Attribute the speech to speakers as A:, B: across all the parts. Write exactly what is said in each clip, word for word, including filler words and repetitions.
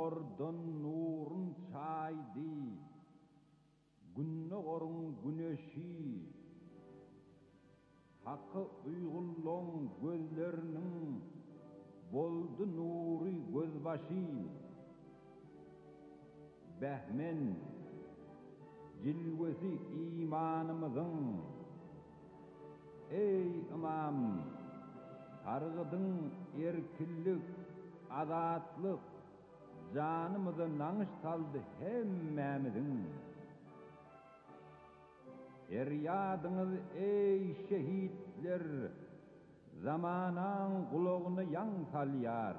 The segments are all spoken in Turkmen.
A: Oradan nurun çaydı, günnoğurun güneşi, hakkı uygulluğun gözlerinin boldu nuri gözbaşı. Behmen, cilvesi imanımızın, ey imam, targıdın erkillik, azatlık, canımızı nanış saldı hemmemizin. Feryadınız ey şehitler, zamanan kulağını yan salyar.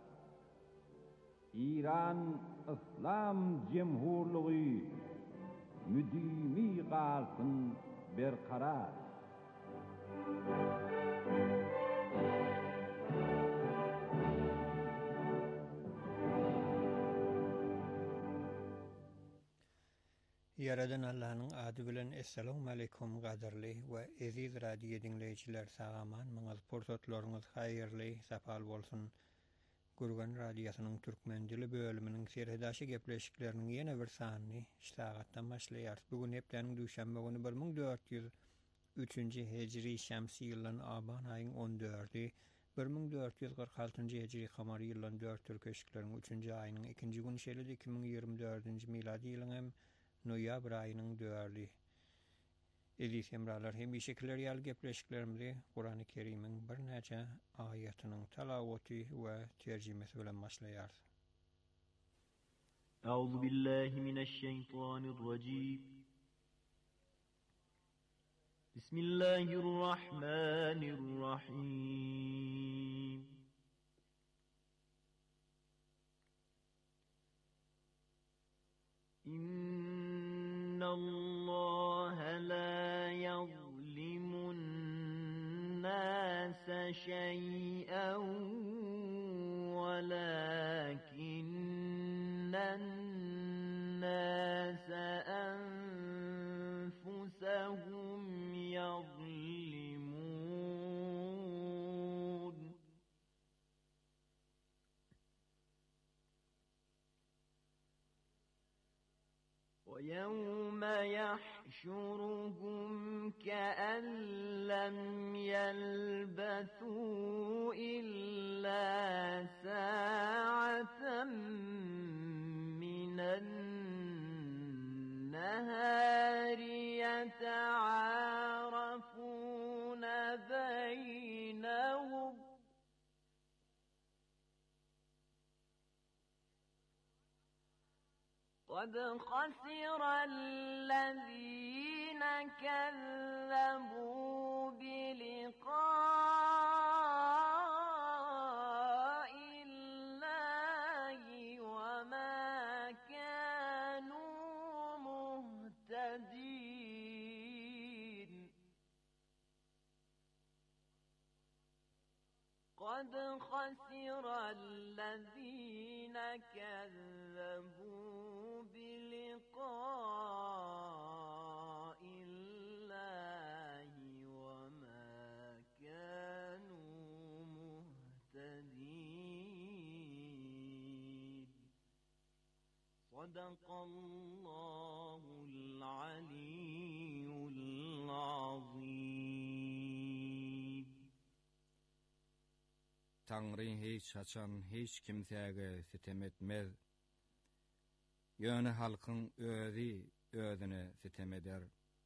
A: İran İslam Cemhurluğu müdimi kalsın berkarar.
B: Yaradan Allah'ın adı bilen Esselamu Aleyküm qadirli ve aziz radio dinleyiciler sağaman mıňyz pursatlaryňyz haýyrly sapal bolsun. Gurgan radiosynyň türkmen dili bölüminiň serhedaşy gepleşikleriniň ýene bir sanyny iştagatdan başlaýar. Bugun hepdeniň düşänbe güni bir ming dört ýüz üçinji hejri şämsi ýylyň aban aýynyň on dördi, bir ming dört ýüz kırk altynjy hejri kamary ýylyň dört türkeşikleriň üçinji aýynyň ikinji güni şeýle iki ming ýygrimi dördünji miladi ýylyň hem noýabr aýynyň dördi. Edis emralar hem işekler ýaly gepleşiklerimizi Kur'an-ı Kerim'iň bir näçe aýatynyň talawaty we terjimesi bilen başlaýar.
C: Euzu billahi mineşşeytanirracim. Bismillahirrahmanirrahim. İnnallâhe lâ yazlimun nâse şey'en velâkinnen nâse enfusehum yazlimun. وَيَوْمَ يَحْشُرُهُمْ كَأَن لَّمْ يَلْبَثُوا إِلَّا سَاعَةً مِّنَ النَّهَارِ يَتَعَارَفُونَ بَيْنَهُمْ قد خسر الذين كذبوا بلقاء الله وما كانوا مهتدين. قد خسر الذين كذبوا بلقاء الله وما كانوا مهتدين. صدق الله العلي العظيم.
D: Tanrı hiç açan hiç kimsege sitem etmez. Ýöne halkyň özi özüne sitem eder.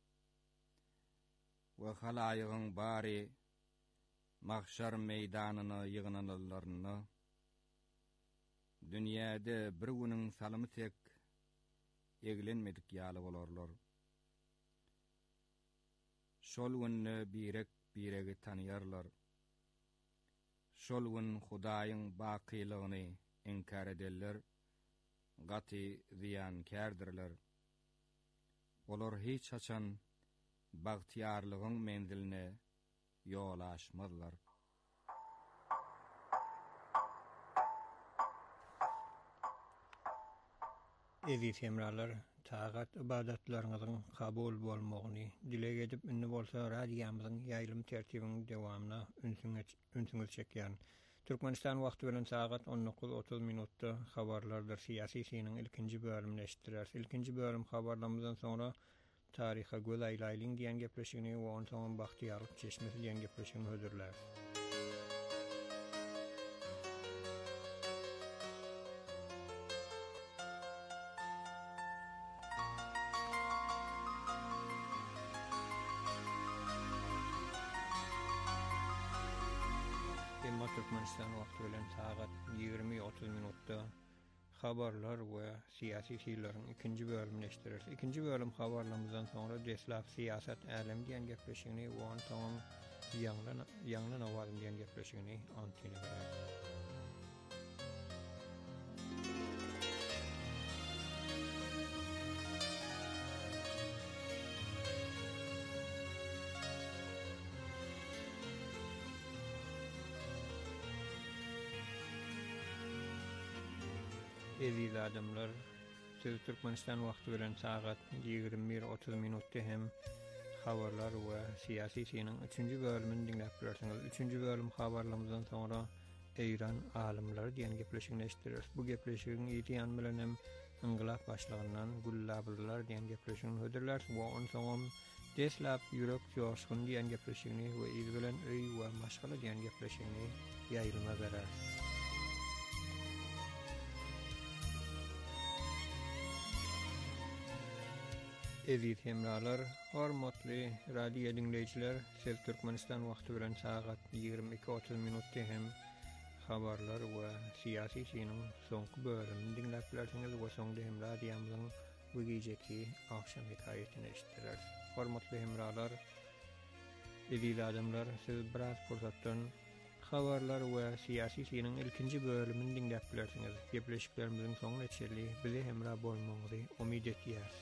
D: Ve halaýygyň bary mahşer meýdanyna ýygnanlaryny dünýäde bir günüň salymy tek eglenmedik ýaly bolarlar. Şol günni birek biregi tanýarlar. Şol gün Hudaýyň bakylygyny inkar ederler. Gaty ziýankärdirler. Olar hiç açan bagtyarlygyň menziline ýol açmazlar.
B: Eziz emralar, tagat ibadatlaryňyzyň kabul bolmagyny dile edip ünlü bolsa radiýamyzyň ýaýlym tertibiniň dowamyna ünsüňiz ünsüňiz çekýän. Türkmenistan wagty bilen saat on dokuz otuz minutda habarlardır siyasi sinin ilkinji bölümini eşitdiler. İlkinji bölüm habarlarymyzdan sonra tariha göz aýlaýlyň diýen gepleşigini we on soň Bahtiýarlyk çeşmesi diýen gepleşigini hödürler. Emma Türkmenistan wagty bilen saat ýigirmi otuz minutda habarlar we siyasi şeýlerin ikinji bölümini eşitdiler. İkinji bölüm habarlarymyzdan sonra deslap siýasat alem diýen gepleşigini we on soň ýanglan ýanglan awaz diýen gepleşigini antine berer. Eziz adamlar, siz Türkmenistan wagty bilen saat ýigirmi bir otuz minutda hem habarlar we siyasi şeýlerin üçünji bölümini dinläp durarsyňyz. Üçünji bölüm habarlarymyzdan sonra Eýran alymlary diýen gepleşigini eşitdirýäris. Bu gepleşigiň ýetiýän bilen hem inqilab başlygyndan gullablar diýen gepleşigini hödürler we on soň deslap ýürek ýoşgun diýen gepleşigini we iz bilen öý we maşgala diýen gepleşigini ýaýylma berer. Eziz hemralar, hormatly radio dinleýijiler, siz Türkmenistan wagty bilen saat ýigirmi iki otuz minutda hem habarlar we siyasi şeýlerin soňky bölümini dinläp bilersiňiz we soňda hem radiomyzyň bu geceki akşam hekaýetini eşitdiler. Hormatly hemralar, eziz adamlar, siz biraz pursatdan habarlar we siyasi şeýlerin ilkinji bölümini dinläp bilersiňiz. Gepleşiklerimiziň soňuna çelli bizi hemra bolmagyny umyt etýär.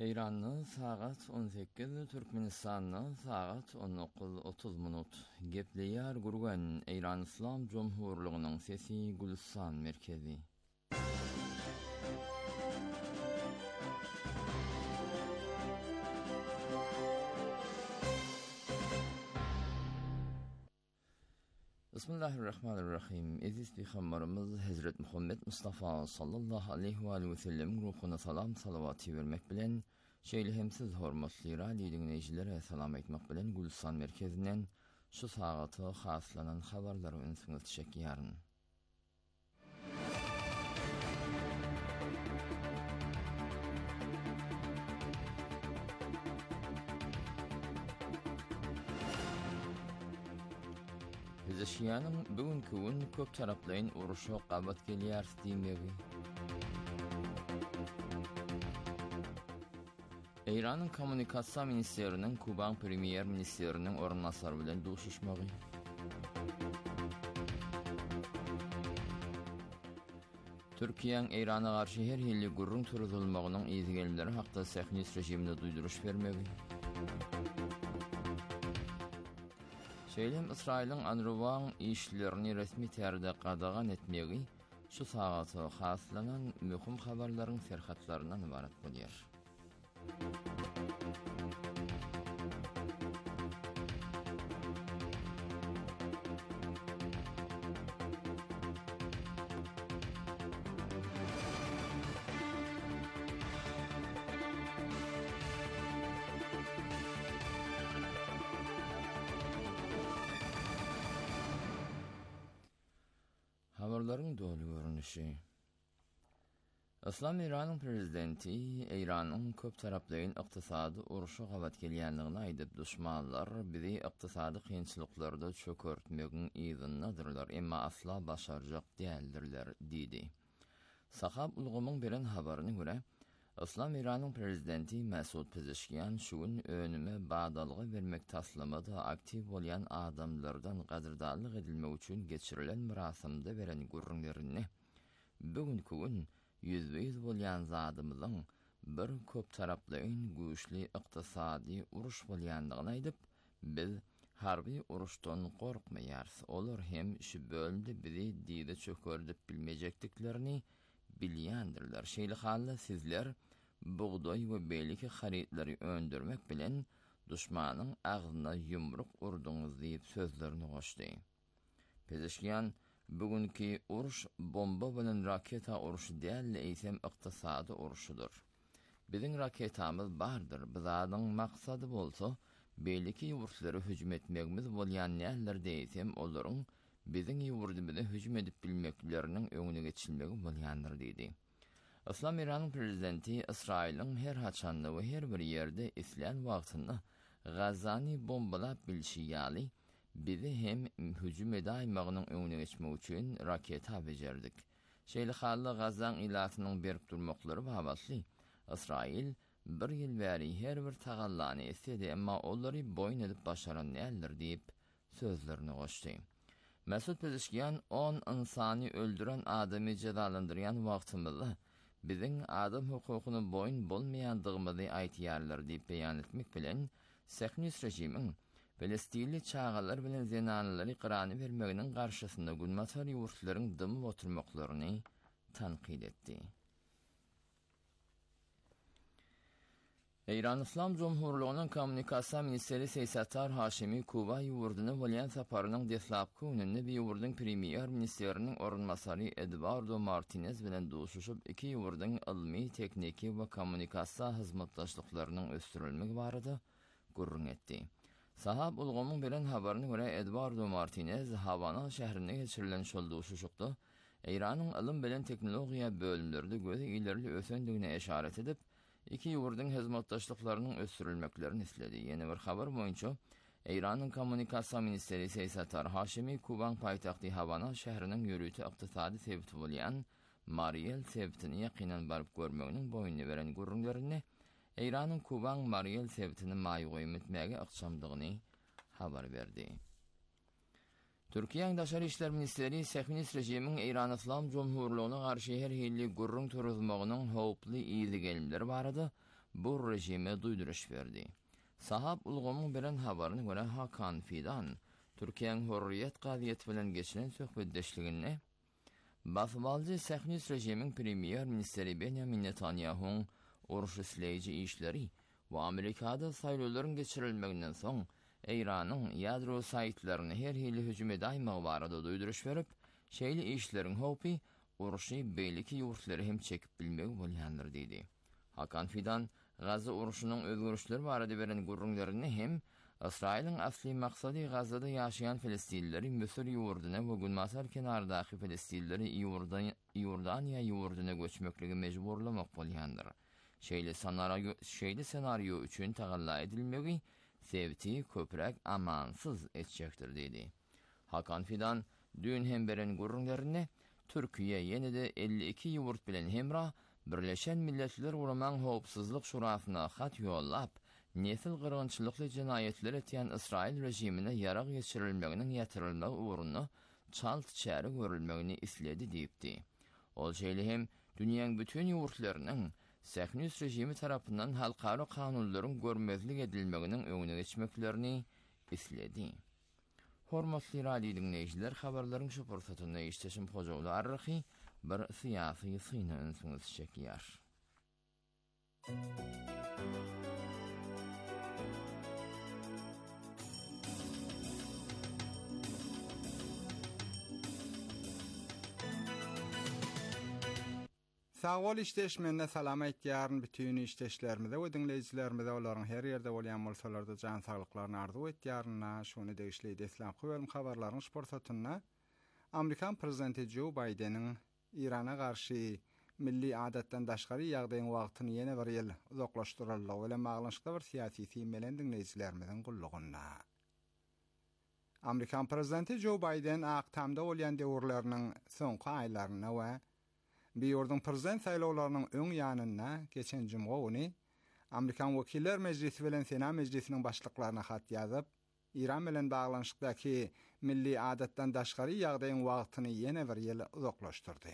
E: Eýranyň sagat on sekiz, Türkmenistanyň sagat on dokuz otuz minut. Gepleýär gurgan Eýran Islam Jomhurlygynyň sesi Gülistan merkezi. Bismillahirrahmanirrahim. Eziz Peygamberimiz Hazret Muhammed Mustafa sallallahu aleyhi ve sellem ruhuna salam salavatı vermek bilen şeýle hemsiz hormatly radio dinleýijilere salam etmek bilen Gülistan merkezinden şu sagaty haslanan habarlary öňsüňiz çekýäryn. Pezeşkiýanyň bugünkü gün köp taraplaryň uruşy gabat gelýär diýmegi. Eýranyň kommunikasiýa ministeriniň Kuban premier ministeriniň ornasary bilen duşuşmagy. Türkiýanyň Eýrana garşy her ýyly gurrun turulmagynyň ýygygelleri hakda Sähnis rejimine duýduruş bermegi. Şeýlem Israýlyň Anruwan işlerini resmi tärde gadagan etmegi şu sagaty haslanan möhüm habarlaryň serhatlaryndan ibarat bolýar. Habarlaryň dolu görünüşi. Islam Eýranyň prezidenti Eýranyň köp taraplaryň ykdysady uruşy gabat gelýändigini aýdyp düşmanlar bizi ykdysady kynçylyklarda çökertmegiň ýygyndadyrlar, emma asla başarjak däldirler diýdi. Sahab ulgamyň beren habaryna görä, Islam Eýranyň prezidenti Mesut Pezeşkiýan şu gün önüme badalygy bermek taslamada aktiv bolýan adamlardan gadyrdanlyk edilmek üçin geçirilen mirasamda beren gurrunlaryny bugünkü gün yüzbeýiz bolýan zadymyzyň bir köp taraplaryň güýçli ykdysady uruş bolýandygyny aýdyp, biz harby uruşdan gorkmaýarys. Olar hem şu bölümde bizi diýde çökerdip bilmejekdiklerini bilýändirler. Şeýle hally sizler buğday we belki haritleri öndürmek bilen düşmanyň agzyna yumruk urduňyz diýip sözlerini goşdy. Pezeşkiýan bugünkü uruş bomba bilen raketa uruşy däl, eýsem ykdysady uruşudur. Biziň raketamyz bardyr. Bizadyň maksady bolsa, belki ýurtlary hüjüm etmegimiz bolýan näler diýsem, olaryň biziň ýurdumyza hüjüm edip bilmekleriniň öňüne geçilmegi bolýandyr diýdi. Islam Eýranyň prezidenti Israýlyň her haçanda we her bir ýerde islan wagtynda Gazany bombalap bilşiýaly, bizi hem hüjüm edäýmeginiň öňüne geçmek üçin raketa bejerdik. Şeýle hally Gazan ilatynyň berip durmaklary babasly Israýil bir ýyl bäri her bir tagallany esedi, emma olary boýun edip başaran näler diýip sözlerini goşdy. Mesut Pezeşkiýan on insany öldüren adamy jazalandyrýan wagtymyzda biziň adam hukukyny boýun bolmaýandygymyzy aýtýarlar diýip beýan etmek bilen Sähnis rejimiň Palestinli çağalar bilen zenanlary qyrany bermeginiň garşysynda günmatar ýurtlaryň dymy oturmaklaryny tanqid etdi. Eýran Islam Jomhurlygynyň kommunikasiýa ministeri Seýsatar Haşimi Kuba ýurduny bolýan saparynyň deslapky gününde bir ýurdun premier ministeriniň orunmasary Eduardo Martinez bilen duşuşyp iki ýurdun ilmi, tekniki we kommunikasiýa hyzmatdaşlyklarynyň ösdürilmegi barada gurrun etdi. Sahab ulgamyň beren habaryna görä Eduardo Martinez Havana şäherine geçirilen şol duşuşykda Eýranyň ilim bilen teknologiýa bölümlerinde gözi ilerli ösendigine eşaret edip, iki ýurdun hyzmatdaşlyklarynyň ösdürilmeklerini isledi. Ýene bir habar boýunça Eýranyň kommunikasiýa ministeri Seýsatar Haşimi Kuban paýtagty Havana şäheriniň ýürüýti ykdysady sebäpli bolýan Mariel sebäpini ýakynan baryp görmeginiň boýuny beren gurrunlaryny Eýranyň Kuban Mariel sebäpini maýgoýum etmäge ykçamdygyny habar berdi. Türkiýanyň Daşary işler ministeri Sähnis rejimiň Eýran Islam Jomhurlygyna garşy her ýyly gurrun turulmagynyň howply ýygygelleri barada bu rejime duyduruş verdi. Sahab ulgamyň beren habaryna görä Hakan Fidan Türkiýeň hurriyet gadiyeti bilen geçinen söhbetdeşligine basbalcı Sahnis rejimiň premier ministeri Benjamin Netanyahu'ň uruş isleýiji işleri we Amerikada saýlawlaryň geçirilmeginden soň Eýranyň ýadro saýtlaryny her hili hüjüm edýänmegi barada duyduruş berip, şeýle işleriň howpy uruşy beýleki ýurtlary hem çekip bilmegi bolýandyr diýdi. Hakan Fidan Gaza uruşunyň özgörüşleri barada beren gurrunlaryny hem Israiliň asly maksady Gazada ýaşaýan Filistinlileri Mösür ýurduna we Günmasar kenardaky Filistinlileri Ýordaniýa ýurduna göçmekligi mejburlamak bolýandyr. Şeýle senaryo şeýle senaryo üçin tagalla edilmegi sebti köprek amansyz etjekdir diýdi. Hakan Fidan dün hem beren gurrunlaryny Türkiýe ýene-de elli iki ýurt bilen hemra Birleşen Milletler Guramaň Howpsuzlyk Şurasyna hat ýollap, nesil gyrgynçylykly jinayetler etýän Israil rejimine ýarag geçirilmeginiň ýetirilmegi uğruna çalt çäre görülmegini isledi diýipdi. Ol şeýle hem dünýäň bütün ýurtlarynyň Sahnis rejimi tarapyndan halkara kanunlaryň görmezlik edilmeginiň öňüne geçmeklerini isledi. Hormatly radio dinleýijiler, habarlaryň şu pursatyny işleşim hojagly arryhy bir syýasy syna öňsüňiz çekýär.
F: Sağol işleşmende salam aýtýaryn bütün işleşlerimize we dinleýijilerimize olaryň her ýerde bolýan bolsalarda jan saglyklaryny arzu etýäryna şonu degişleýdi Islam Kubelm habarlaryň şporsatyna Amerikan prezidenti Joe Biden'in İran'a karşı milli adatdan daşgary ýagdaýyň wagtyny ýene bir ýyl uzaklaşdyrylýar bilen maglanyşykda bir syýasy temelden dinleýijilerimiziň gullugynda. Amerikan prezidenti Joe Biden aktamda bolýan döwürleriň soňky aýlaryna we bir ýurdun prezident saýlawlarynyň öň ýanyna geçen juma güni Amerikan Wekiller Meclisi bilen Senat Meclisiniň başlyklaryna hat ýazyp, İran bilen baglanyşykdaky milli adatdan daşgary ýagdaýyň wagtyny ýene bir ýyl uzaklaşdyrdy.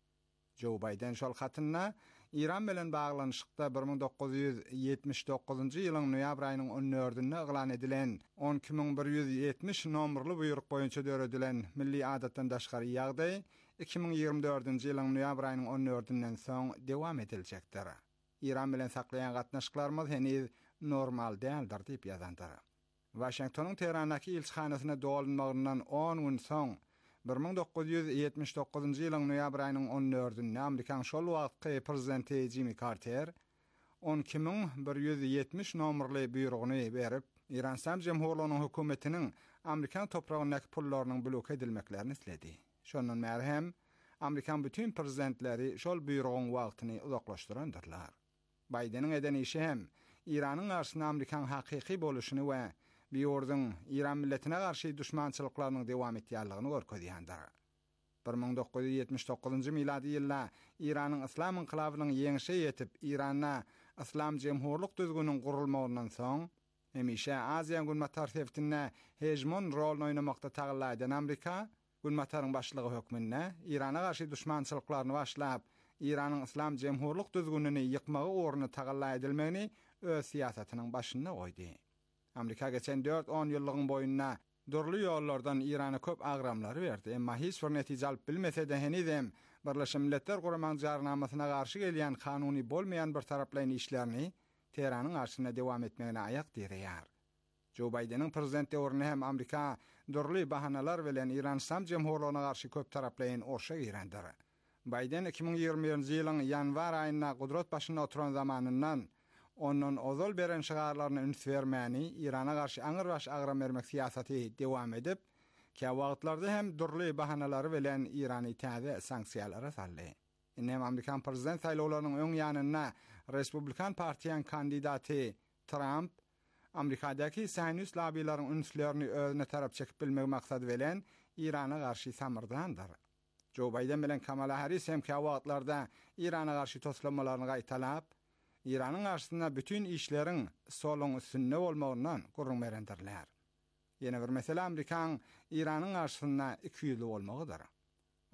F: Joe Biden şol hatyna İran bilen baglanyşykda bir ming dokuz ýüz ýetmiş dokuzunjy ýylyň noýabr aýynyň on dördünde eglan edilen on iki ming bir ýüz ýetmiş nommerli buyruk boýunça döredilen milli adatdan daşgary ýagdaý iki ming ýygrimi dördünjy ýylyň noýabr aýynyň on dördünden soň dewam ediljekdir. İran bilen saklayan gatnaşyklarymyz heniz normal däldir diýip ýazandyr. Washingtonyň Tehrandaky ilçihanasyna dolanmagyndan on gün soň bir ming dokuz ýüz ýetmiş dokuzunjy ýylyň noýabr aýynyň on dördünde Amerikan şol wagtky prezidenti Jimmy Carter on iki ming bir ýüz ýetmiş nommerli buyrugyny berip, İran Islam Jemhuriyetining hökümetiniň Amerikan toprağyndaky pullarynyň blok edilmeklerini isledi. Şondan bäri hem Amerikan bütün prezidentleri şol buyrugyň wagtyny uzaklaşdyrandyrlar. Bidenin eden işi hem İranyň garşyna Amerikan hakyky boluşyny we bir ýurdun İran milletine garşy düşmançylyklarynyň dewam etýärligini görkezýändir. bir ming dokuz ýüz ýetmiş dokuzunjy miladi ýylda İranyň Islam inqilabynyň ýeňişe ýetip İranda Islam Jemhuriyet düzgünüň gurulmagynyň soň hemişe Aziýa Günmatar seftinde hegemon rol oynamakda tagalla eden Amerika Günmataryň başlygy hökmünde İrana garşy düşmançylyklaryny başlap İranyň Islam Jemhuriyet düzgününi ýykmagy orny tagalla edilmegini öz siýasatynyň başyna goýdy. Amerika geçen dört on ýyllygyň boýundan durly ýollardan İrana köp agramlary berdi. Emma hiç bir netije alyp bilmese-de henizem Birleşen Milletler Guramaň jarnamasyna garşy gelýän kanuny bolmaýan bir taraplaryň işlerini Teheranyň garşyna dewam etmegine aýak dirýär. Joe Biden'in prezident döwrüne hem Amerika durly bahanalar bilen İran Islam Jemhuriýetyne garşy köp taraplaryň orşa girendir. Biden iki ming ýygrimiňji ýylyň ýanwar aýyna gudrat başynda oturan zamanyndan onun ozal beren şygarlaryny üns bermäni, İrana garşy aňyr baş agram bermek siýasaty dewam edip, ki wagtlarda hem durly bahanalary bilen İrany täze sanksiýalara saldy. Inem Amerikan prezident saýlawlarynyň öň ýanyna Respublikan partiýanyň kandidaty Trump Amerikadaky Zionist lobiýlaryň ünslerini özüne tarap çekip bilmek maksady bilen İrana garşy samyrdandyr. Joe Biden bilen Kamala Harris hem ki wagtlarda İrana garşy toslanmalaryny gaýtalap, İranyň garşysynda bütün işleriň soluň üstünde bolmagyndan gurrun berendirler. Ýene bir mesele Amerikan İranyň garşysynda iki ýüzli bolmagydyr.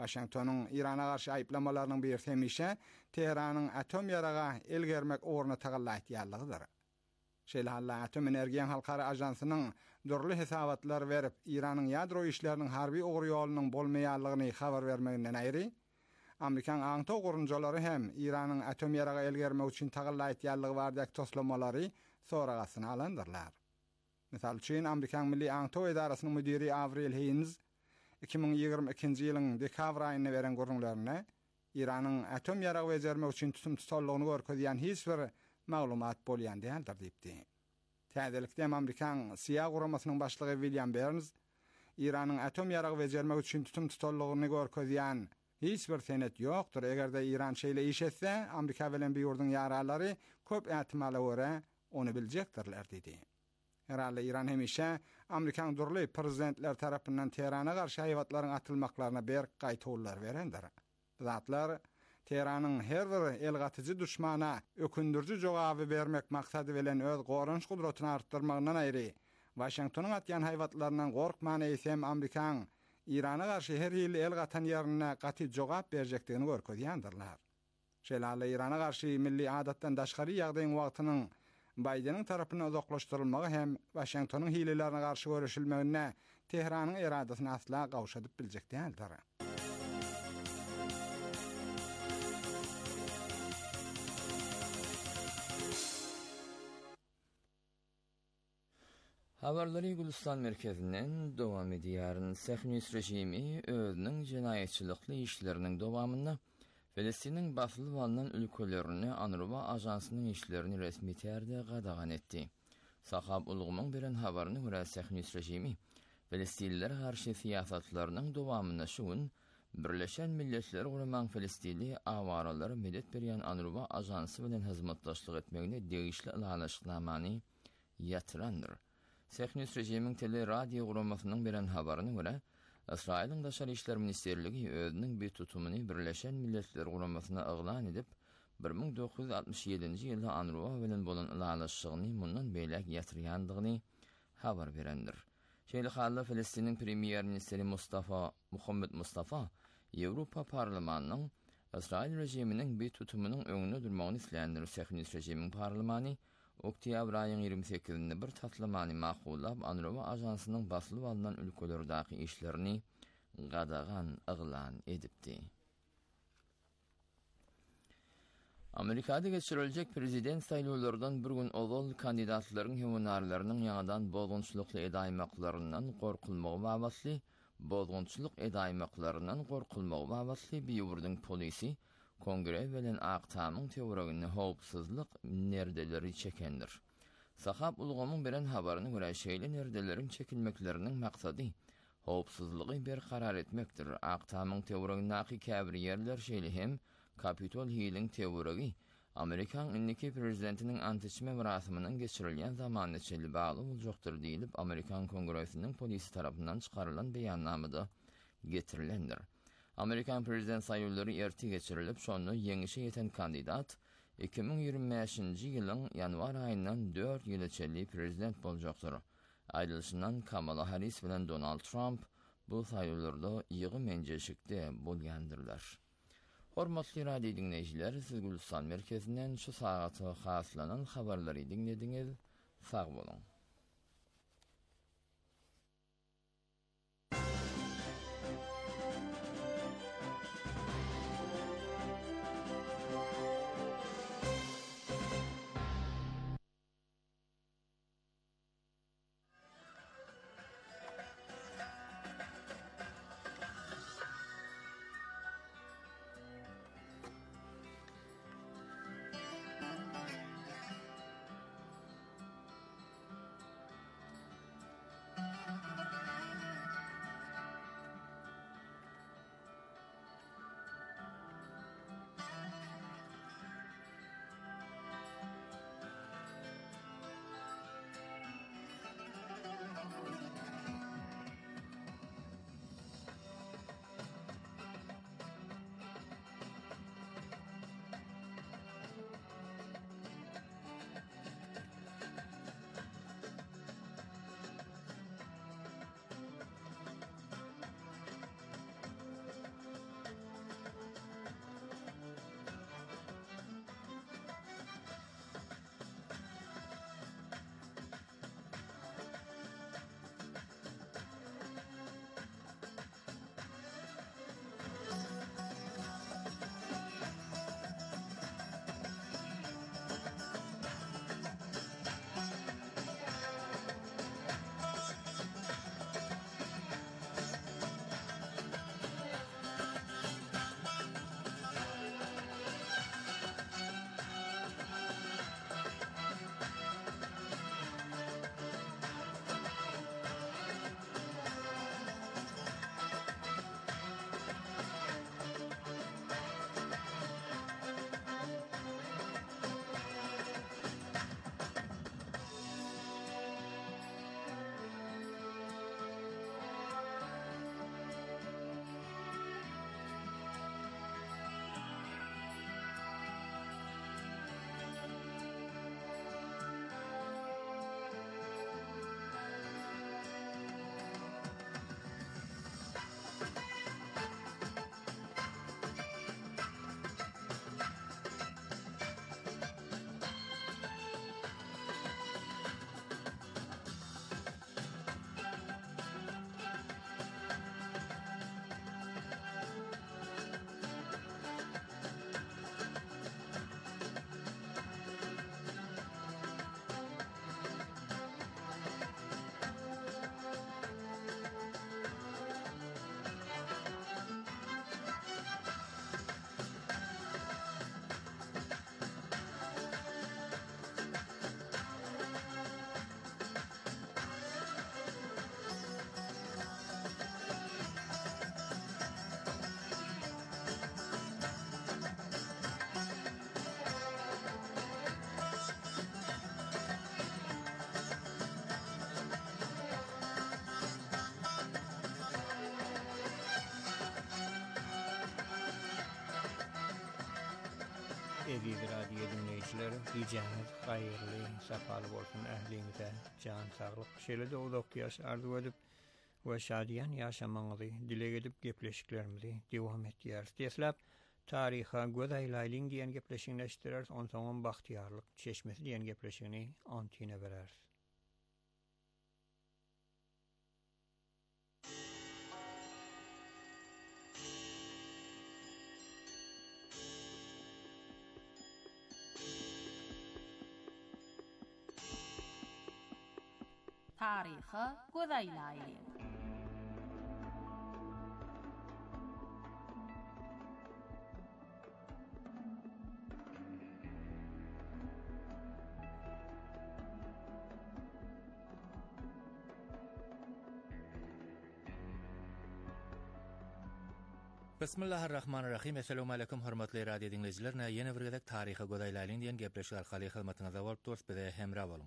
F: Washington'un İran'a karşı ayıplamalarının bir temişe Tehran'ın atom yarağa el germek uğruna tağılla ihtiyarlığıdır. Şeýle halla Atom Energiýa Halkara Ajansynyn dörli hesabatlar berip İran'ın ýadro işlerinin harbi ogry ýolunyň bolmaýanlygyny habar bermeginden aýry, Amerikan aňto gurunjylary hem İran'ın atom yarağa el germek üçin tağılla ihtiyarlygy bardak toslamolary soragasyny alandyrlar. Misal üçin Amerikan Milli Aňto Edarasynyň müdiri Avril Haines iki bin ýygrimi ikinji ýylyň dekabr aýyna beren gurunlaryna İran'ın atom yarağı bejermek üçin tutum tutarlygyny görkezýän hiç bir maglumat bolýan däldir diýipdi. Täzelikde Amerikan C I A guramasynyň başlygy William Burns İran'ın atom yarağı bejermek üçin tutum tutarlygyny görkezýän hiç bir senet ýokdur. Egerde İran şeýle iş etse, Amerika bilen bir ýurdun ýaralary köp ähtimala görä onu biljekdirler diýdi. Herhalde İran hemişe Amerikan durly prezidentler tarapyndan Teherana garşy haýwatlaryň atylmaklaryna ber gaýtawlar berendir. Zatlar Teheranyň her bir elgatyjy düşmana ökündürjü jogaby bermek maksady bilen öz gorunç gudratyny artdyrmagyndan aýry, Washingtonyň atýan haýwatlarynyň gorkmany esem Amerikan İrana garşy her ýyl elgatan ýerine gaty jogap berjekdigini görkezýändirler. Şeýle İrana garşy milli adatdan daşgary ýagdaýyň wagtynyň Bidenin tarapyna uzaklaşdyrylmagy hem Washingtonyň hilelerine garşy görüşilmegine Teheranyň iradasyny asla gawşadyp biljek däldir.
E: Habarlary Gülistan merkezinden dowam edýär. Sähnis rejimi özüniň jenaýetçilikli işleriniň dowamyna Filistiniň basyly bolan ülkelerini Anruba ajansynyň işlerini resmi tärde gadagan etdi. Sahab ulgumyň beren habaryny görä Sähnis rejimi Filistinliler garşy siýasatlarynyň dowamyna şuň Birleşen Milletler Guramaň Filistini awaralary medet berýän Anruba ajansy bilen hyzmatdaşlyk etmegine degişli ilalaşyknamany ýatyrandyr. Sähnis rejimiň tele radio guramasynyň beren habaryny görä Israil'in Daşary işler ministerligi özüniň bir tutumuny Birleşen Milletler Guramasyna aglan edip bir min dokuz yüz altmış ýedinji ýylda Anruba bilen bolan ilalaşygyny mundan beýlek ýatyrýandygyny habar berendir. Şeýle halla Filistiniň premier ministeri Mustafa Muhammed Mustafa Ýewropa parlamentiniň Israil rejiminiň bir tutumunyň öňüne durmagyny isleýändir. Sähnis rejimiň parlamentini Oktyabr aýynyň ýygrimi sekizinde bir tatlamany maqullap Anruba ajansynyň basyly bolan ülkelerdäki işlerini gadagan aglan edipdi. Amerikada geçiriljek prezident saýlawlaryndan bir gün owal kandidatlaryň hüwünarlarynyň ýaňadan bozgunçlukly edaýmaklarynyň gorkulmagy babasly bozgunçluk edaýmaklarynyň gorkulmagy babasly bir ýurdun polisi Kongre bilen Aktamyň teoregiňi howpsuzlyk nerdeleri çekendir. Sahab ulgamyň beren habaryny görä şeýle nerdeleriň çekilmekleriniň maksady howpsuzlygy berkarar etmekdir. Aktamyň teoregiňi käbir ýerler şeýle hem Capitol Hill'in teoregi Amerikan indiki prezidentiniň antiçme merasiminiň geçirilýän zamanyna çeli bagly boljokdur diýilip Amerikan Kongresiniň polisi tarapyndan çykarylan beýannamada getirilendir. Amerikan prezident saýlawlary erti geçirilip, şonu yeňişe ýeten kandidat iki bin ýygrimi beşinji ýylyň ýanwar aýyndan dört ýyl içeli prezident boljakdyr. Aýdylşyndan Kamala Harris bilen Donald Trump bu saýlawlarda ýygy menjeşikde bolýandyrlar. Hormatly radio dinleýijiler, siz Gülistan merkezinden şu saata haslanan habarlary dinlediňiz. Sag bolun.
B: Eziz radio dinleyiciler, geceniz hayırlı, safalı bolsun ähliňize, can saglyk, şeýle de uzak ýaş arzu edip we şadiýan ýaşamaňyzy dile edip gepleşiklerimizi dewam etdirýäris. Diýeslep, taryha göz aýlaýlyň diýen gepleşigini eşitdirýäris, onsoň bahtiýarlyk çeşmesi diýen gepleşigini antyna beräris.
G: Taryha göz aýlaýlyň.
H: Bismillahirrahmanirrahim. Assalamu alaykum hormatly radio dinleyijiler. Ýene bir gezek taryha göz aýlaýlyň diýen gepleşik arkaly hyzmatyňyza bolup durýar, bize hemra boluň.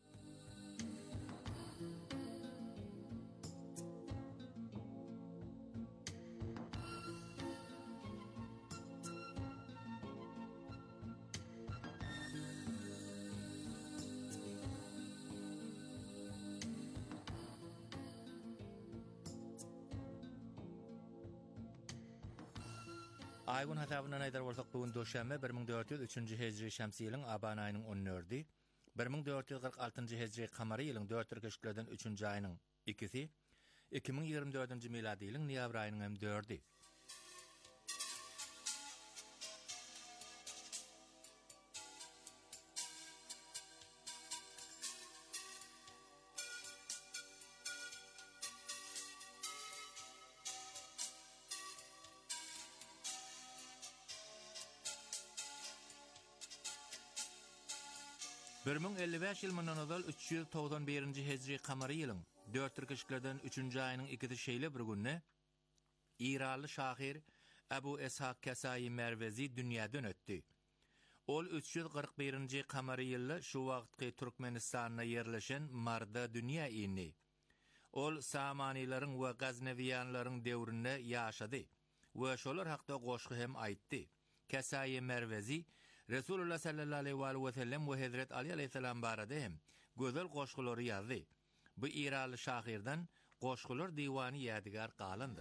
H: Aygun hasabyna näder bolsak bugun döşänme bir ming dört ýüz üçünji hejri şämsi ýylyň aban aýynyň on dördi, bir ming dört ýüz kırk altyncı hejri kamary ýylyň dört türkeşiklerden üçünji aýynyň ikisi, iki ming ýygrimi dördünji miladi ýylyň noýabr aýynyň hem dördi. bir ming elli beş ýylyndan ozal üç ýüz togsan birinji hejri kamary ýylyň dört türkeşiklerden üçünji aýynyň ikisi şeýle bir günne İranly şahyr Abu Ishaq Kasai Mervezi dünýäden ötdi. Ol üç ýüz kırk birinji kamary ýylly şu wagtky Türkmenistanyna ýerleşen Marda dünýä ýyny. Ol Samanilaryň we Gaznewiýanlaryň döwründe ýaşady we şolar hakda goşgy hem aýtdy. Kasai Mervezi Resulullah sallallahu aleyhi ve sellem ve Hazret Ali aleyhisselam barada hem gözel goşgulary ýazdy. Bu İranly şahyrdan goşgular diwany ýadigar galandyr.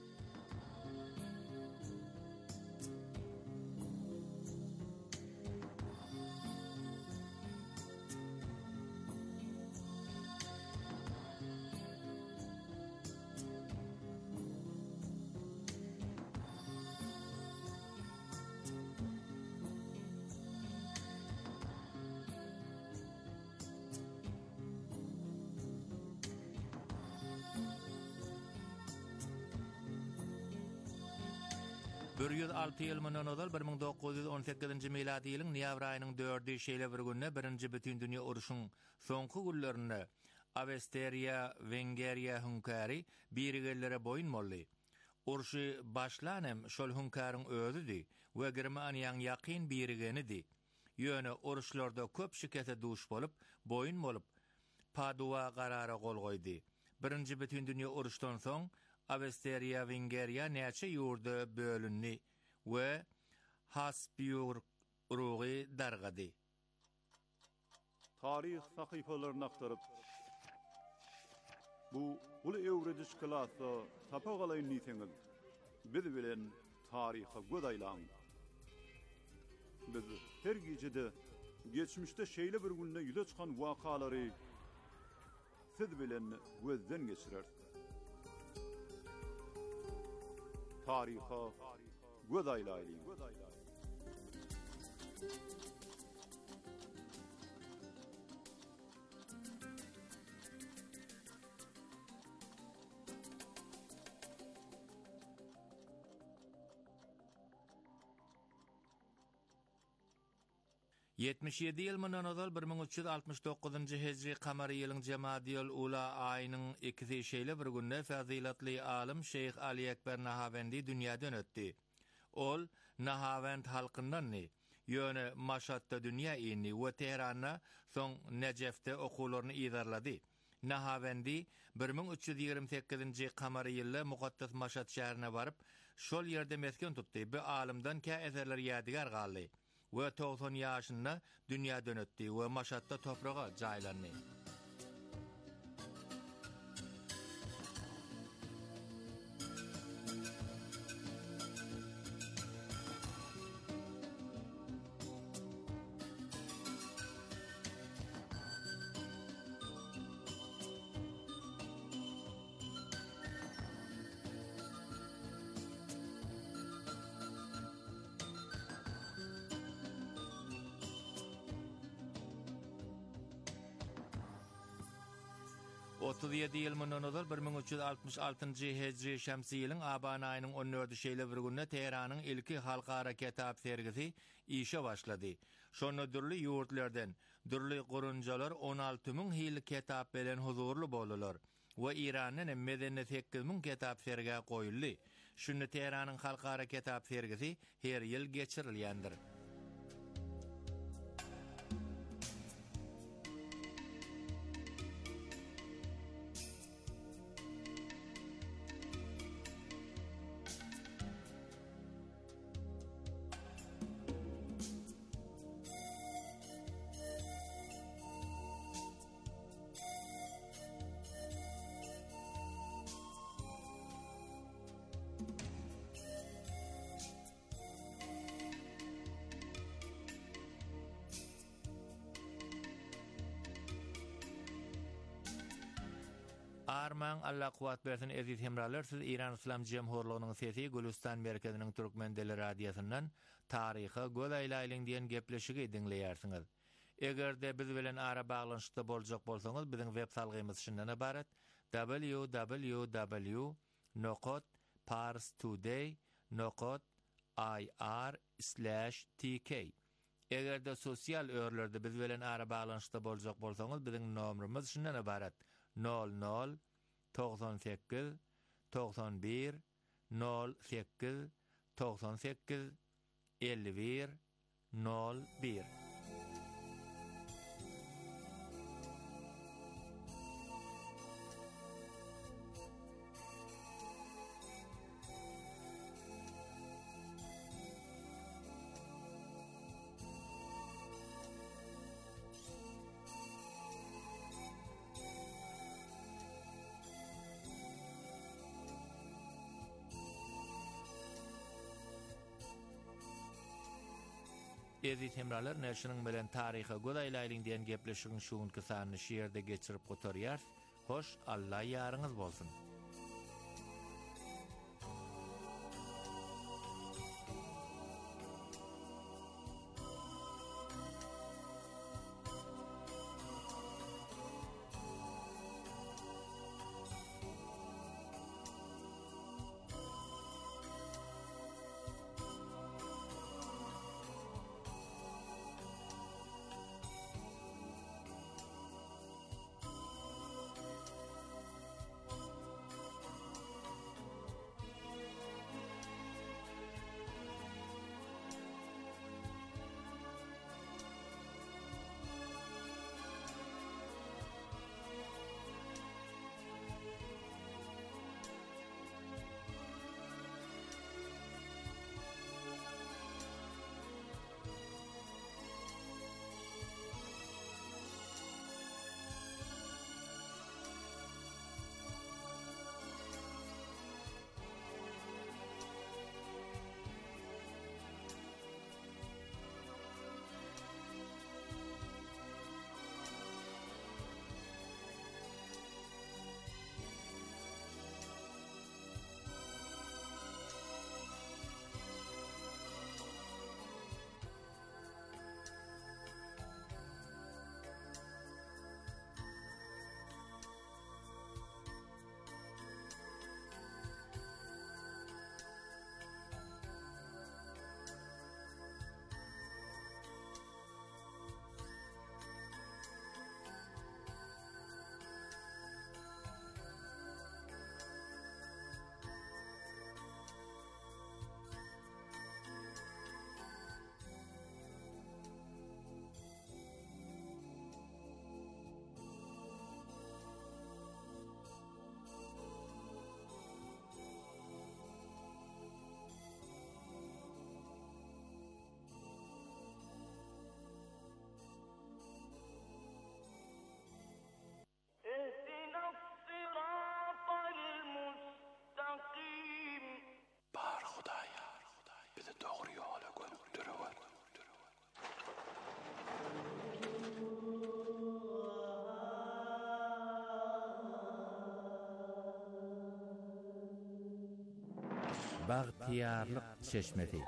H: bir ýüz alty ýylyndan ozal bir ming dokuz ýüz on sekizinji miladi ýylyň noýabr aýynyň dördi şeýle bir günne birinji bütün dünýä uruşyň soňky günlerinde Avstriýa, Wengeriýa hünkary birigellere boyun molly. Urşy başlanem şol hünkaryň özüdi we Germaniýaň ýakyn birigenidi. Ýöne uruşlarda köp şikete duş bolup, boyun bolup Padua garara gol goýdy. Birinji bütün dünýä uruşdan soň Avstriýa, Wengeriýa näçe ýurda bölünni we Habsburg urugy dargady.
I: Tarih sahypalaryny aktaryp bu uly öwrediş klasy tapagaly niseňiz biz bilen taryha göz aýlaň. Biz her gejede geçmişde şeýle bir günde ýüze çykan wakalary siz bilen gözden geçirer. Taryha göz aýlaýlyň.
H: yetmiş ýedi ýylyndan ozal bir ming üç ýüz altmış dokuzynji hejri kamary ýylyň Jemadyl Ula aýynyň ikisi şeýle bir günde fazilatly alim Şeyh Ali Ekber Nahawendi dünýäden ötdi. Ol Nahavend halkyndan ni, ýöne Maşatda dünýä ýyny we Teheranda soň Nejefde okularyny ýazarlady. Nahawendi bir ming üç ýüz ýygrimi sekizinji kamary ýylda Muqaddas Maşat şäherine baryp, şol ýerde mesken tutdy. Bu alimdan kä eserler ýadigar galdy. we doksan ýaşynda dünýä dönetdi we maşatda topraga jaýlandy. otuz ýedi ýyl mundan ozal bir ming üç ýüz altmış altynjy hejri şämsi ýylyň aban aýynyň on dördi şeýle bir günde Teheranyň ilki halkara ketap sergisi işe başlady. Şonu dürli ýurtlardan, dürli gurunjalar on alty ming hili ketap bilen huzurly boldular we Iranyň medeni sekiz ming ketap serge goýuldy. Şunu Teheranyň halkara ketap sergisi her ýyl geçirilýändir. Arman Allah kuwat bersin eziz hemralar, siz İran İslam Cemhurluğunyň sesi Gülistan merkeziniň Türkmen dili radiosyndan taryhy gözaýlaýlyň diýen gepleşigi dinleýärsiňiz. Egerde biz bilen ara baglanşykda boljak bolsaňyz, biziň web salgymyz şundan ibaret: w w w nokta parstoday nokta i r slash t k. Egerde sosial örlerde biz bilen ara baglanşykda boljak bolsaňyz, biziň nomrymyz şundan ibaret: nol nol doksan sekiz doksan bir nol sekiz doksan sekiz elli bir nol bir. Eziz hemralar, näşiniň bilen taryha gözaýlaýlyň diýen gepleşigiň şuň kysany şeýerde geçirip gotarýar. Hoş, Allah ýaryňyz bolsun. Baghtiyarlyk çeşmeti.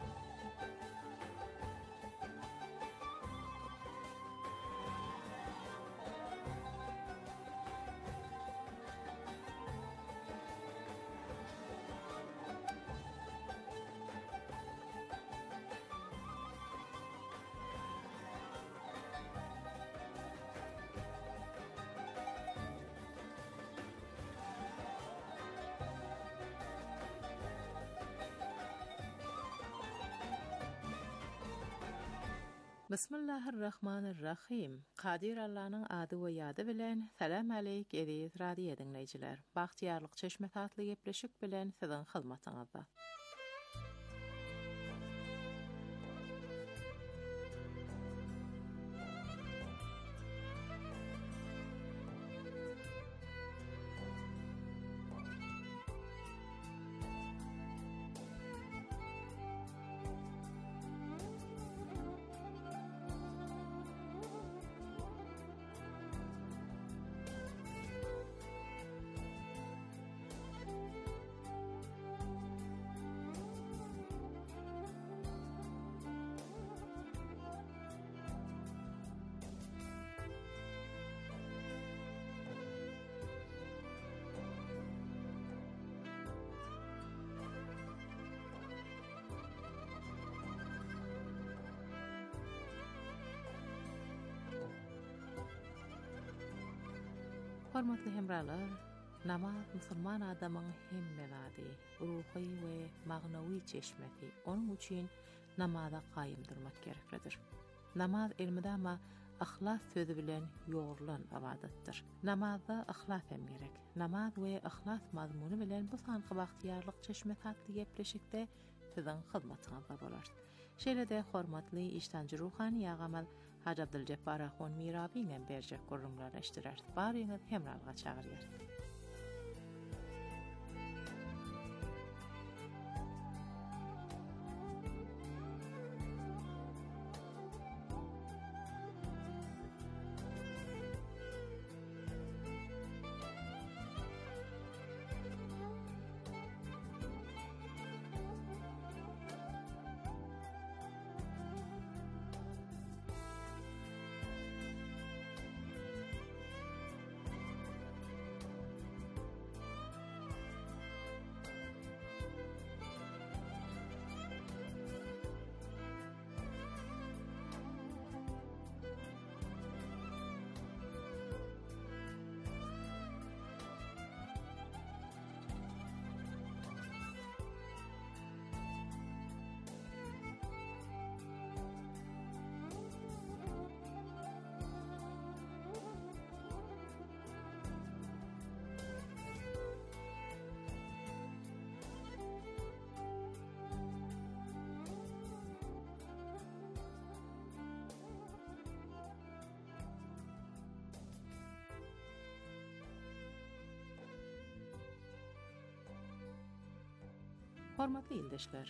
J: Bismillahirrahmanirrahim. Qadir Allah'ın adı ve yadı bilen salam aleyk ediyet radiyo dinleyiciler. Baghtiyarlyk çeşmet atlı gepleşik bilen sizin hizmetinizde. Hormatly hemralar, namaz musulman adamın hemmevadi, ruhi ve magnawi çeşmeti. Onun için namaza qayym durmak gereklidir. Namaz ilmide ama ahlas sözü bilen yoğrulan abadatdır. Namazda ahlas hem gerek. Namaz ve ahlas mazmunu bilen bu sanqı baghtiyarlyk çeşmet atlı gepleşikde sizin hizmetinizde bolar. Şeýle de hormatly iştancı ruhani agamal Hacı Abdülcebbar Ahun Mirabiňem berjek gurrumlar eşdirer. Baryňyz hemralga çagyrýar. Hormatly ildeşler,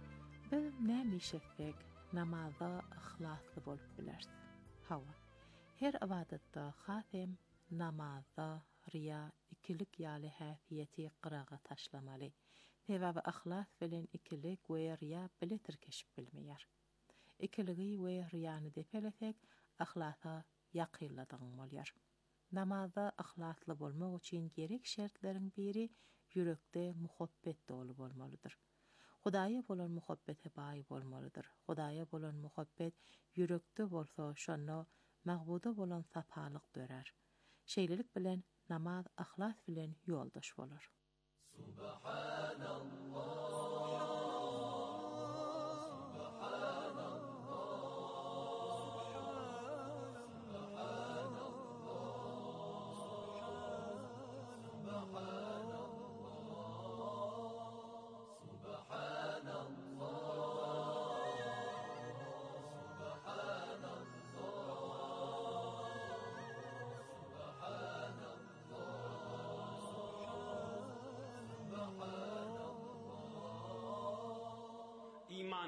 J: biz näme şeffek namazda ihlasly bolup bilersiz. Hawa, her ibadatda hatem namazda riya ikilik ýaly häsiýeti qyraga taşlamaly. Sebäbi ihlas bilen ikilik we riya bile tirkeşip bilmeýär. Ikiligi we riyany depelesek, ihlasa ýakynladyň bolýar. Namazda ihlasly bolmak üçin gerek şertleriň biri yürekde muhabbet dolu bolmalıdır. Hudaýa bolan muhabbete baý bolmalydyr. Hudaýa bolan muhabbet yürekde bolsa şonda magbuda bolan sapalyk dörer. Şeýlelik bilen namaz ahlas bilen ýoldaş bolar. Subhanallah.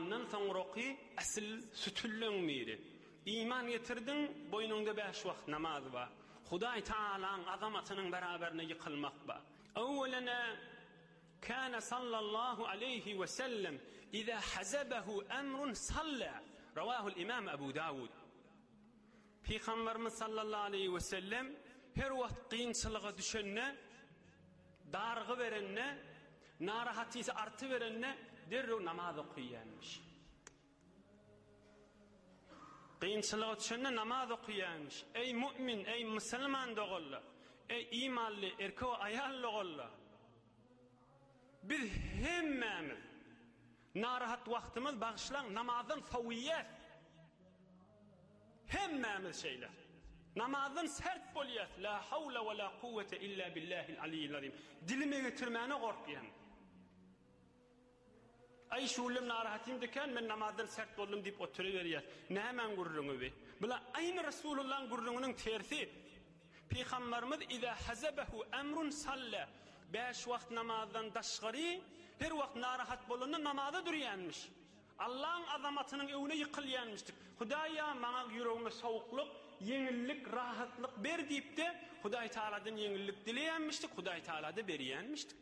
K: imandan soňroky asyl sütülleňmiri. İman getirdin, boynunda beş wagt namaz ba. Hudaý Taalaň azamatynyň beraberine ýykylmak ba. Awwalana kana sallallahu aleyhi ve sellem iza hazabahu amrun salla. Rawahu'l imam Abu Dawud. Peygamberimiz sallallahu aleyhi ve sellem her wagt kynçylyga düşenne, dargy berenne, narahatysy arty berenne derrew namaz okuýanmış. Kynçylyga düşenne namaz okuýanmış. Ey mümin, ey musulman dogolla, ey imanly erkek aýal dogolla. Biz hemmemiz narahat wagtymyz bagşlan namazyň fawiýet. Hemmemiz şeyler. Namazın sert bolýar. La havle ve la kuvvete illa billahil aliyyil azim. Dilime getirmäne gorkýan. Ay şulim narahatim diken men namazdan sert boldum dip oturuverýär. Nämen gurruňy be? Bula aýny Rasulullah'ın gurruňynyň tersi. Peygamberimiz iza hazabahu amrun salla. Beş wagt namazdan daşgary her wagt narahat bolanda namaza durýanmış. Allah'ın azamatynyň öwüne ýykylýanmışdyk. Hudaýa maňa ýüregime sowukluk, yeňillik, rahatlyk ber diýip de Hudaý Taaladan yeňillik dileýänmişdik. Hudaý Taala da berýänmişdik.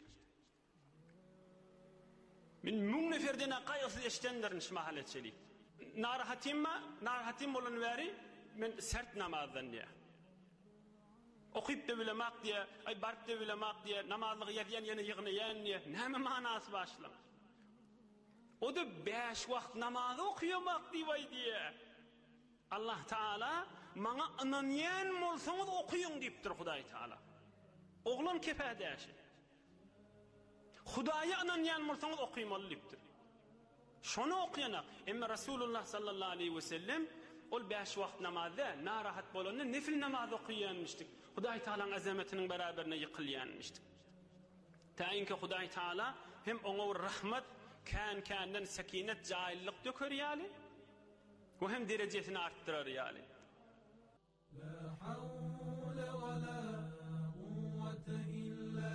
K: Min mün neferden gaýsy eşdenlerin şmahaletçilik. Narahatim ma, narahatim bolan bäri men sert namazdan diýär. Okyp da bilemek diýär, ay barp da bilemek diýär, namazlygy ýerýän ýene ýygnaýan diýär. Näme manasy başlaň? O da beş wagt namaz okuyamak diýär diýär. Allah Taala maňa inanýan bolsaňyz okuýun diýipdir Hudaý Taala. Oglun kepädäşi. Hudaýa inanýan bolsaňyz okuýmaly diýipdir. Şonu okuyanak. Emma Rasulullah sallallahu aleyhi ve sellem ol beş wagt namazda narahat bolany nefil namaz okuýanmışdyk. Hudaý Taalaň azamatynyň beraberine ýykylýanmışdyk. Taýinki Hudaý Taala hem oňa rahmat kan kandan sakinet jaýlyk dökerýäli we hem derejesini arttyrarýaly. La hawla we la quwwata illa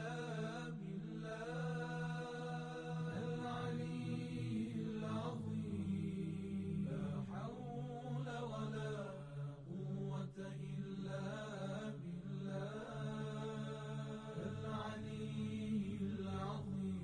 K: billahil aliyyil azim. La hawla we la quwwata illa billahil aliyyil azim.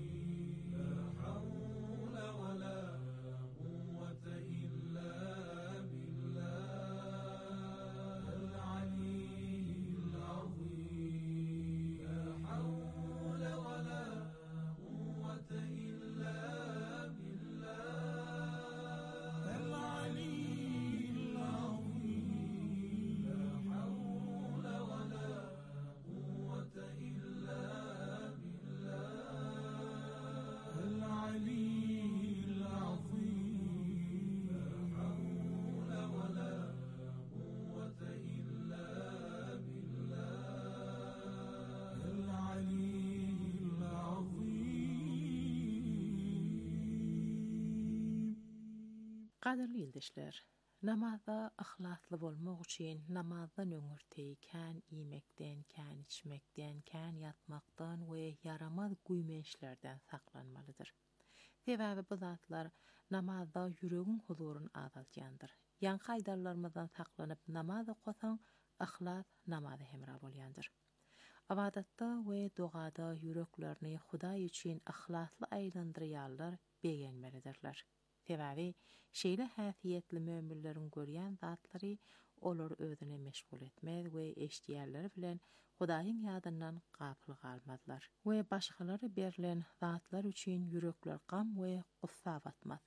J: Gaderli ýoldaşlar, namazda ahlatly bolmak üçin namazdan öňürteý kän iýmekden, kän içmekden, kän ýatmakdan we yaramaz güýmeşlerden saklanmalydyr. Sebäbi bu zatlar namazda ýüregiň huzuryny azaltýandyr. Ýan gaýdarlarymyzdan saklanyp namaz okusaň, ahlat namaza hemra bolýandyr. Abadatda we dogada ýüreklerini Hudaý üçin ahlatly aýlandyrýarlar, beýenmelidirler. Sebäbi şeýle häsiýetli möminleriň görýän zatlary olar özüne meşgul etmez we eşdiýärleri bilen Hudaýyň ýadyndan gapyl galmazlar we başgalary berilen zatlar üçin ýürekler gam we gussa batmaz.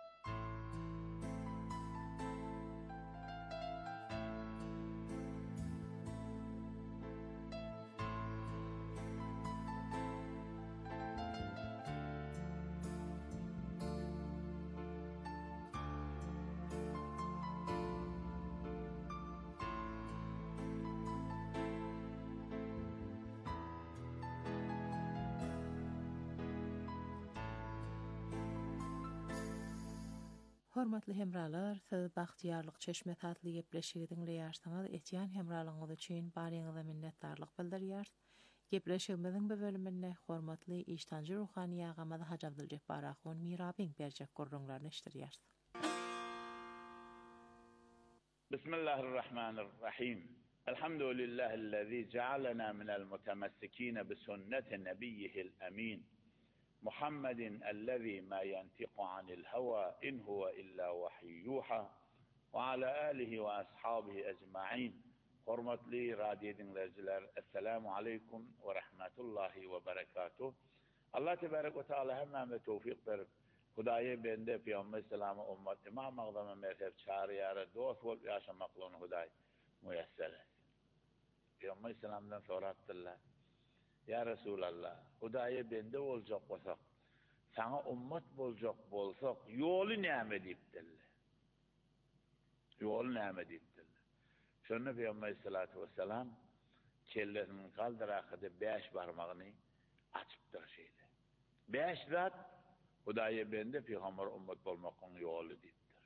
J: Hormatly hemralar, siz Baxtiýarlyk Çeşme tatly gepleşigi dinleýärsiňiz. Etýän hemralygyňyz üçin baryňyza minnetdarlyk bildirýär. Gepleşigimiziň bu bölüminde hormatly iştancı ruhani ýagamyz Haji Abduljabbar Ahun mirabiň berjek gurrunlaryny işdirýär.
L: Bismillahirrahmanirrahim. Elhamdülillahi'llezî cealena minel mutemessikîne bi sünneti nebiyyihil emîn. Muhammedin ellezî ma yentiqu anil heva in huve illa vahiyyuha ve ala alihi ve ashabihi ecmaîn. Hormatly radio dinleyijiler, assalamu aleykum ve rahmetullahi ve berekatuh. Allah tebarek ve teala hemmeme tevfik berip, Hudaýa bende Peygamber selamı ummat imam agdama mezhep çağrıyara dost bolup ýaşamaklaryny Hudaý müyesser etsin. Peygamber selamdan soratdylar. Ya Resulallah, Hudaýa bende boljak bolsak, sana ummat boljak bolsak, ýoly näme diýipdiler? Ýoly näme diýipdiler? Şonu Peygamber sallallahu aleyhi ve sellem kellesinin kaldırakıda beş barmağını açıptır şeyle. Beş zat Hudaýa bende Peygamber ummat bolmakyň ýoly diýipdir.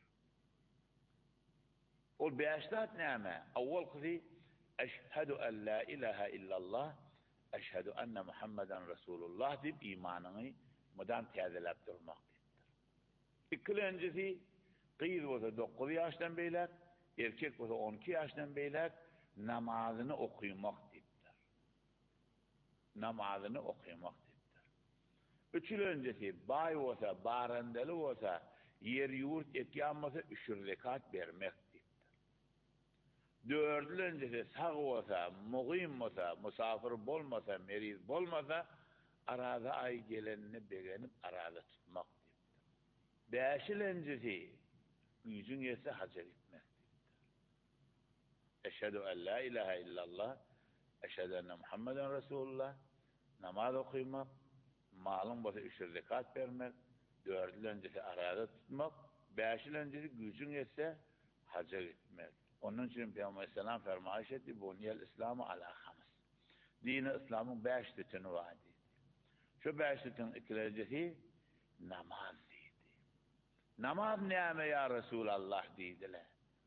L: Ol beş zat näme? Awwal kysy eşhedü en la ilaha illallah, eşhedü enne Muhammeden Resulullah diýip imanyny mudan täzeläp durmak diýipdir. İkincisi gyýyz bolsa dokuz ýaşdan beýler, erkek bolsa on iki ýaşdan beýler namazyny okuýmak diýipdir. Namazyny okuýmak diýipdir. Üçüncüsi bay bolsa, barandaly bolsa, yer ýurt etýän bolsa üç rekat bermek diýipdir. Dördüncüsi sag bolsa, muqim bolsa, musafir bolmasa, meriz bolmasa, arada ay gelenini begenip arada tutmak diýipdir. Beşincisi güýjüň ýetse hajar etmek. Eşhedü en la ilahe illallah, eşhedü enne Muhammeden Resulullah, namaz okuymak, malın bolsa üç rekat bermek, dördüncüsi arada tutmak, beşincisi gücün etse haca gitmek. Onun için Peygamber selam fermaýş etdi, buniyel İslamı ala hams. Dini İslam'ın beş tütünü var dedi. Şu beş tütün ikincisi namaz dedi. Namaz näme ya Resulallah dediler.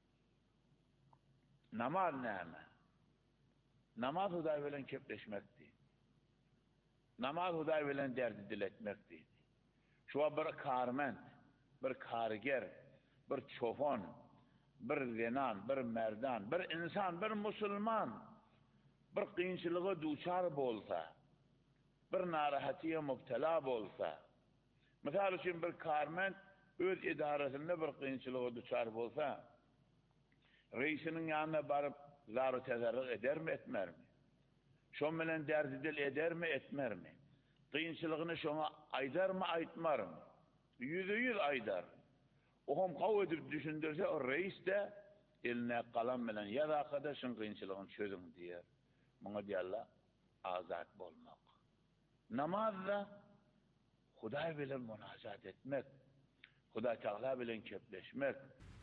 L: Namaz näme? Namaz Hudaý bilen kepleşmekdi. Namaz Hudaý bilen derdi diletmekdi. Şu bir karment, bir karger, bir çofon, bir zenan, bir merdan, bir insan, bir musulman, bir qiyinçylyga duçar bolsa, bir narahatyga mubtala bolsa, misal üçin bir karment öz idaresinde bir qiyinçylyga duçar bolsa, reisinin yanına barıp zar-ı tezarruk eder mi etmer mi? Şon bilen derdi dil eder mi etmer mi? Qiyinçylygyny şoňa aýdar mı aýtmar mı? Yüzü yüz aýdar. Oğum qaw edip düşündürse o reis de eline kalam bilen ya da arkadaşın qiyinçylygyny çözün diýer. Muňa diýerler azat bolmak. Namazda Hudaý bilen münajat etmek, Hudaý Taala bilen kepleşmek.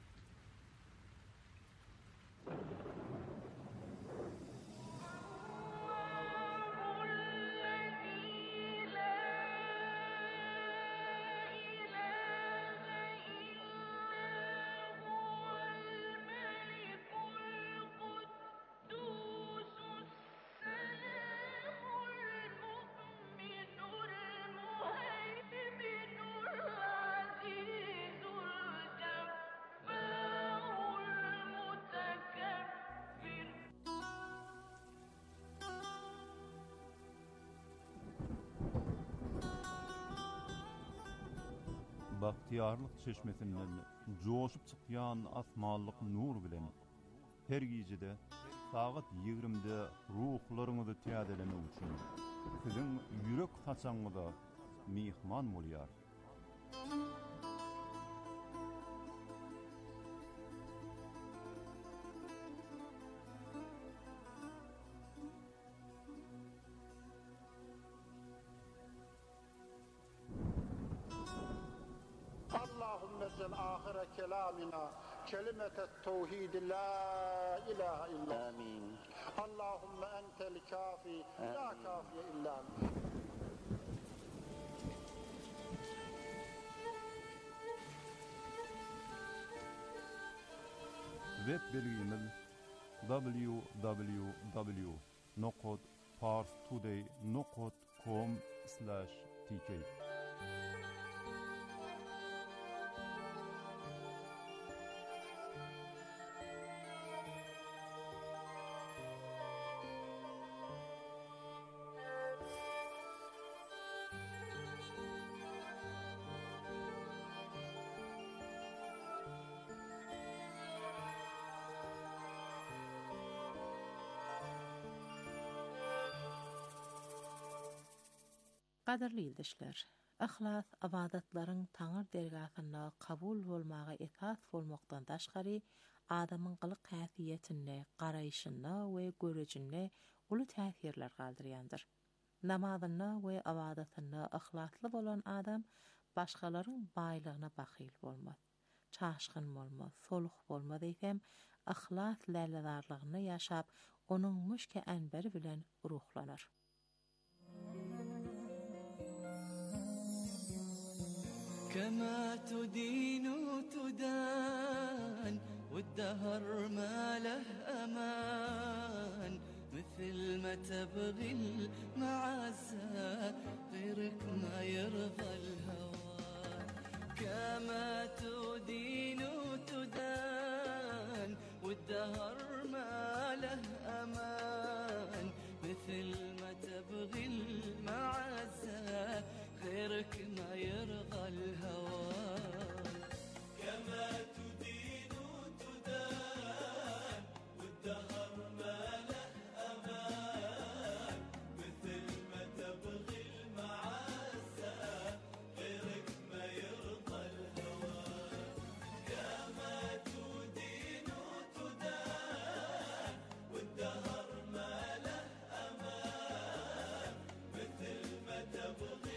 I: Bahtiyarlyk çeşmesinden joşup çykýan asmanlyk nur bilen her gijede saat ýigrimide ruhlaryňyzy täzelemek üçin siziň ýürek haçaňyza mihman bolýar.
M: آخر كلامنا كلمة التوحيد لا إله إلا آمين. اللهم أنت الكافي لا كافي إلا أنت. Web bilgimiz w w w nokta
I: parstoday dot com slash t k.
J: Qadarly ildişler, ahlas abadatlaryň taňar dergahynda kabul bolmagy esas bolmakdan daşgary adamyň gylyk häsiýetine, garaýşyna we görejine uly täsirler galdyrýandyr. Namazyna we abadatyna ahlasly bolan adam başgalaryň baýlygyna bakyl bolmaz, çaşgyn bolmaz, soluk bolmaz diýsem, ahlas lälledarlygyny ýaşap, onuň müşke enberi bilen ruhlanır.
C: كما تدين تدان والدهر ما له أمان مثل ما تبغي المعزة غيرك ما يرضى الهوى كما تدين تدان والدهر ما له أمان مثل ما تبغي المعزة غيرك ما يرضى الهوى كما تدين تدان والدهر ما له أمان مثل ما تبغي المعزة غيرك ما يرضى الهوى كما تدين تدان والدهر ما له أمان مثل ما تبغي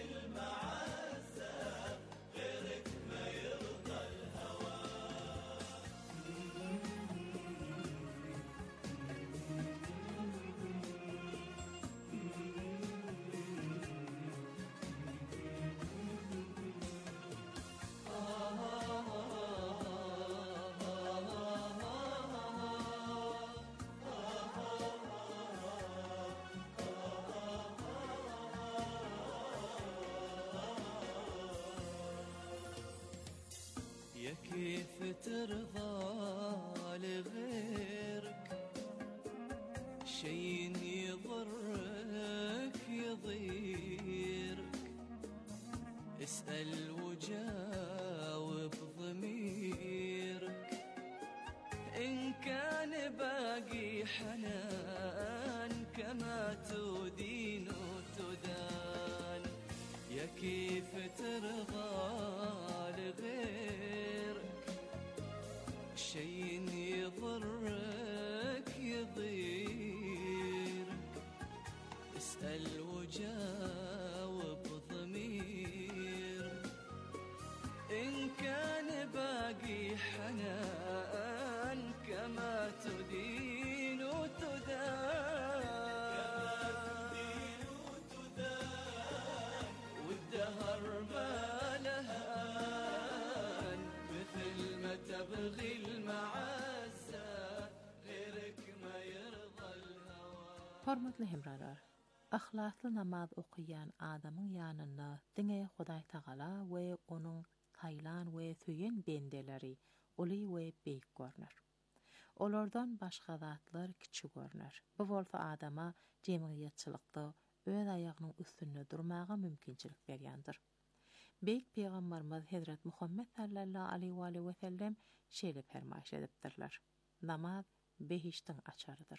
C: كيف ترضى لغيرك شيء يضرك يضيرك اسأل وجاوب ضميرك إن كان باقي حنان كما تدين تدان يا كيف ترضى لغيرك شيء يضرك يضيرك اسأل وجاوب ضميرك إن كان باقي حنان كما تدين تدان والدهر ما له أمان مثل ما تبغي المعزة غيرك ما يرضى الهوى.
J: Hormatly hemralar, ahlasly namaz okuyan adamyň ýanyna diňe Hudaý Taala we onuň taýlan we süýen bendeleri uly we beýik görnür. Olardan başga zatlar kiçik görnür. Bu bolsa adama jemgyýetçilikde öz aýagynyň üstünde durmaga mümkinçilik berýändir. Beýik peýgamberimiz Hazrat Muhammed sallallahu aleyhi we sellem şeýle fermaýş edipdirler. Namaz behiştiň açarydyr.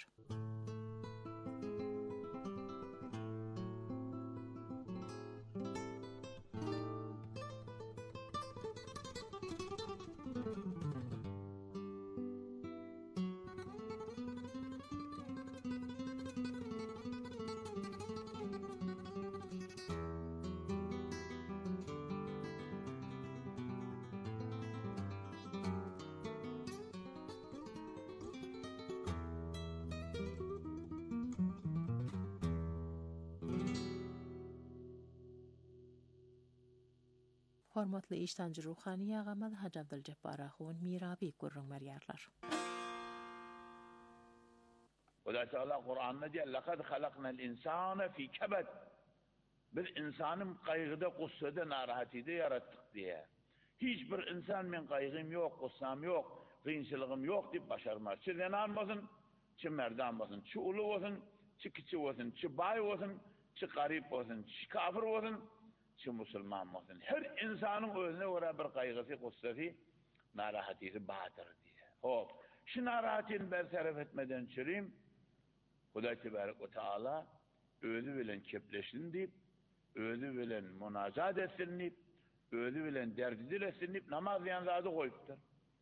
J: Hormatly iştancı ruhani ýagamaz Hacı Abdülcebbar Ahun Mirabi gurrun merýärler.
L: Hudaý Teala Kur'an'da diýer: "Laqad halaqnal insana fi kabad." Biz insanı kaygıda, gussada, narahatide yarattık diye. Hiçbir insan men kaygım yok, gussam yok, kıyınçılığım yok deyip başarmaz. Çi zenan bolsun, çi merdan bolsun, çi ulu bolsun, çi kiçi bolsun, çi bay bolsun, çi garip bolsun, çi kafir bolsun, çi musulman bolsun. Her insanın özüne göre bir kaygısı, gussasy, narahatisi batyr diye. Hop, şu narahatini bertaraf etmeden çüreyim. Hudaý Tebarek we Taala özü bilen kepleşin deyip, özü bilen münazat etsin deyip, özü bilen derdi dilesin deyip namaz diýen zady goýupdyr.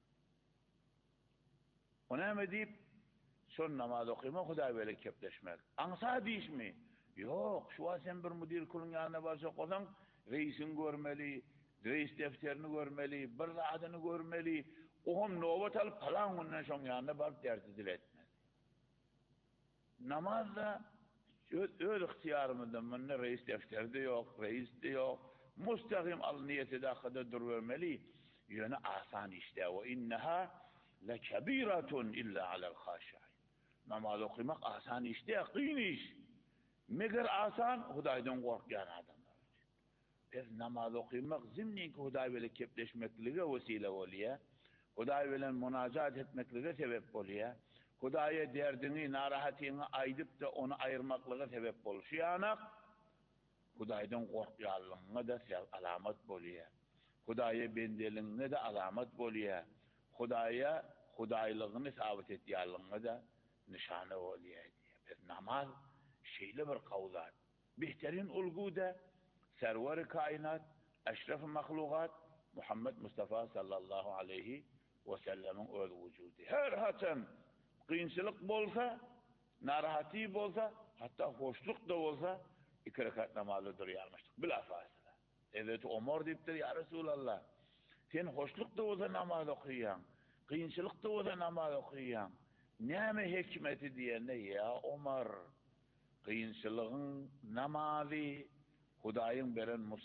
L: Ona näme deyip, şol namaz okymak Hudaý bilen kepleşmek. Aňsa diýişmi? Ýok, şu sen bir mudir kulun ýanyna barsa gozaň, reisin görmeli, reis defterini görmeli, bir zadyny görmeli, oğum nobat alıp falan günden şoň ýanyna baryp derdi diletmeli. Namazda öz ihtiýarymyzda menne reis defterde yok, reis de yok. Mustaqim al niyeti dahada durvermeli. Ýöne asan işte. Ve inneha lekebiratun illa alel haşi'in. Namaz okumak asan işte, kıyın iş. Meger asan Hudaýdan gorkýan adamlar. Biz namaz okumak zimninki Hudaý bilen kepleşmeklige vesile bolýar. Hudaý bilen münajat etmeklige sebep bolýar. Hudaýa derdini, narahatyny aýdyp da onu aýyrmaklyga sebep bolýanak. Hudaýdan gorkýanlygyna da alamat bolýar. Hudaýa bendeligiňe de alamat bolýar. Hudaýa Hudaýlygyny sabit etýänligiňe de nişana bolýar. Biz namaz şeýle bir kawzat. Behterin ulguda serwer-i kainat, eşref-i mahlukat Muhammed Mustafa sallallahu aleyhi ve sellem'in öz vücudu. Her haçan kıyınçılık bolsa, narahaty bolsa, hatta hoşluk da bolsa iki rekat namazı durýarmyşdyk bila fasila. Evet Ömer diýipdir: "Ya Resulallah, sen hoşluk da bolsa namaz okuyýan, kıyınçılık da bolsa namaz okuyýan. Näme hikmeti diýende ya Ömer, kıyınçylygyň namazy Hudaýyň beren